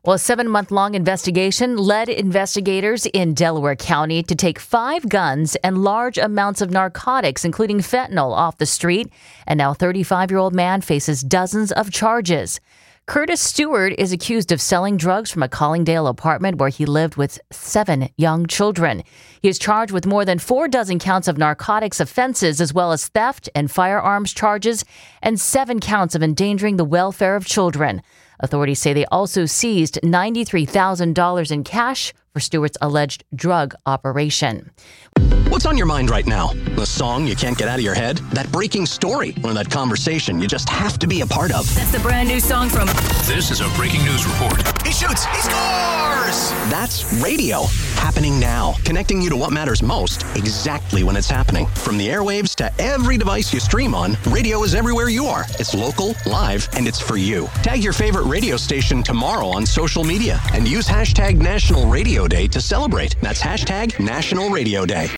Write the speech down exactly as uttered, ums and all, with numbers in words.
Well, a seven-month-long investigation led investigators in Delaware County to take five guns and large amounts of narcotics, including fentanyl, off the street. And now a thirty-five-year-old man faces dozens of charges. Curtis Stewart is accused of selling drugs from a Collingdale apartment where he lived with seven young children. He is charged with more than four dozen counts of narcotics offenses, as well as theft and firearms charges, and seven counts of endangering the welfare of children. Authorities say they also seized ninety-three thousand dollars in cash for Stewart's alleged drug operation. What's on your mind right now? The song you can't get out of your head? That breaking story? Or that conversation you just have to be a part of? That's the brand new song from... This is a breaking news report. He shoots! He scores! That's radio. Happening now. Connecting you to what matters most, exactly when it's happening. From the airwaves to every device you stream on, radio is everywhere you are. It's local, live, and it's for you. Tag your favorite radio station tomorrow on social media and use hashtag National Radio Day to celebrate. That's hashtag National Radio Day.